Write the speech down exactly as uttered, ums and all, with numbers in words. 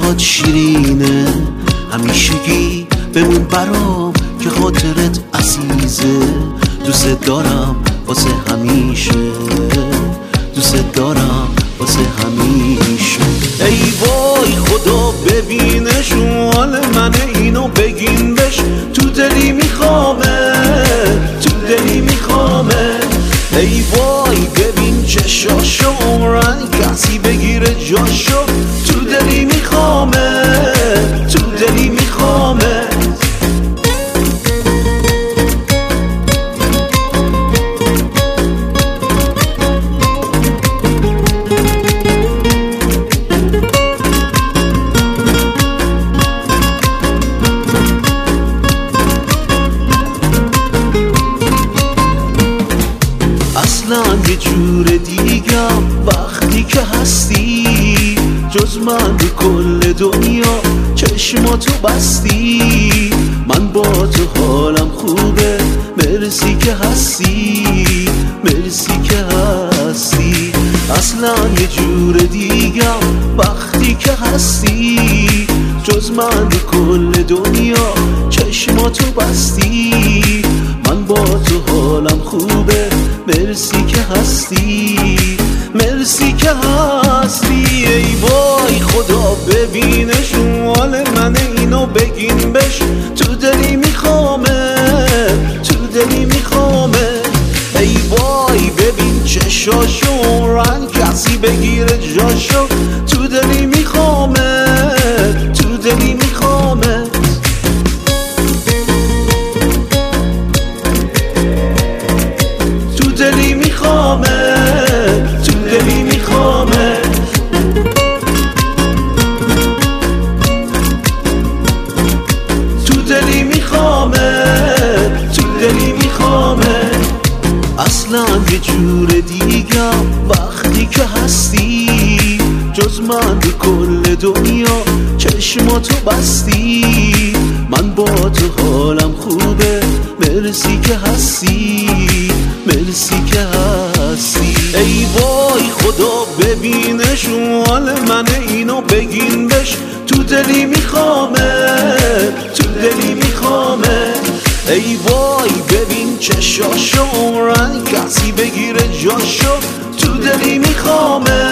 باهات شیرینه، همیشگی بمون برام که خاطرت عزیزه. دوست دارم واسه همیشه، دوست دارم واسه همیشه. ای وای خدا ببینش حال منه، اینو بگین بش، تو دلی میخوامه، تو دلی میخوامه. ای وای ببین چشاشو عمرن کسی بگیره جاشو، تو دلی میخوامه، تو دلی میخوامه. اصلا یه جور دیگم وقتی که هستی، جز من به کل دنیا چشماتو بستی. من با تو حالم خوبه، مرسی که هستی، مرسی که هستی. اصلا یه جور دیگم وقتی که هستی، جز من به کل دنیا چشماتو بستی. من با تو حالم خوبه، مرسی که هستی، مرسی که هستی. ای وای خدا ببینش حال منه، اینو بگین بش، تو دلی میخوامه، تو دلی میخوامه. ای وای ببین چشاشو عمرن کسی بگیره جاشو، تو دلی میخوامه، تو دلی میخوامه. تو دلی میخوامه، تو دلی میخوامه. تو دلی میخوامه، تو دلی میخوامه. اصلا یه جور دیگم وقتی که هستی، جز من به کل دنیا چشماتو بستی. من با تو حالم خوبه، مرسی که هستی، مرسی که هستی. ای وای خدا ببینش حال منه، اینو بگین بش، تو دلی میخوامه، تو دلی میخوامه. ای وای ببین چشاشو عمرن کسی بگیره جاشو، تو دلی میخوامه،